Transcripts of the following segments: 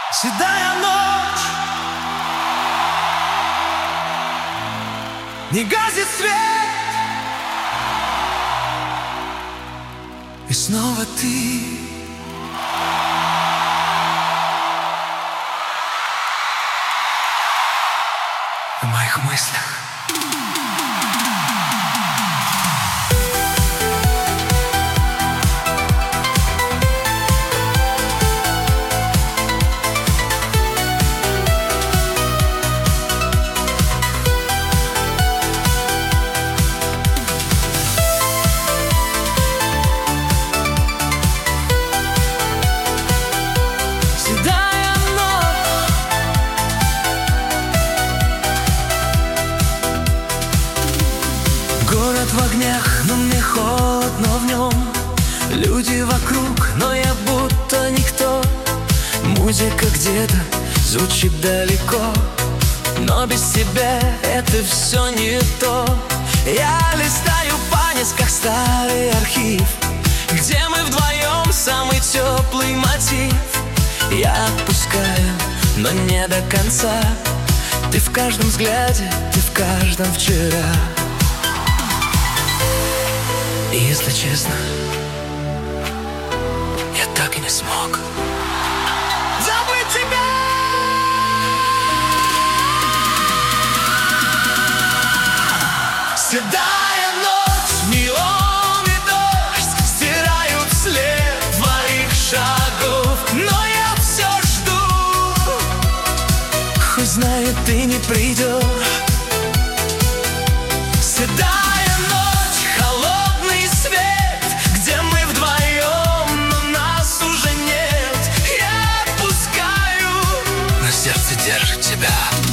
Седая ночь, не гаснет свет, и снова ты. В моих мыслях. Город в огнях, но мне холодно в нем. Люди вокруг, но я будто никто. Музыка где-то звучит далеко, но без тебя это все не то. Я листаю по нескольких старый архив, где мы вдвоем самый теплый мотив. Я отпускаю, но не до конца. Ты в каждом взгляде, ты в каждом вчера. И если честно, я так и не смог забыть тебя. Седая ночь, неон и дождь стирают след твоих шагов, но я все жду, хоть знаю, ты не придешь. Седая ночь, холодный свет, где мы вдвоем, но нас уже нет. Я отпускаю, но сердце держит тебя.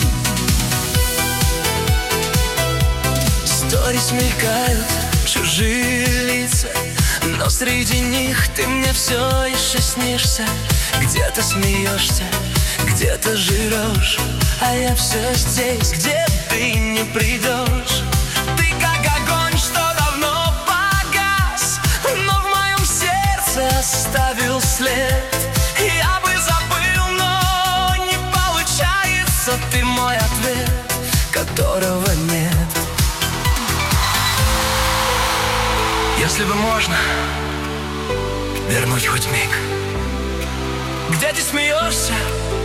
Сторис мелькают чужие лица, но среди них ты мне все еще снишься. Где-то смеешься, где-то жрешь, а я все здесь, где ты не придешь. Ты как огонь, что давно погас, но в моем сердце оставил след. Я бы забыл, но не получается. Ты мой ответ, которого нет. Если бы можно вернуть хоть миг, где ты смеешься,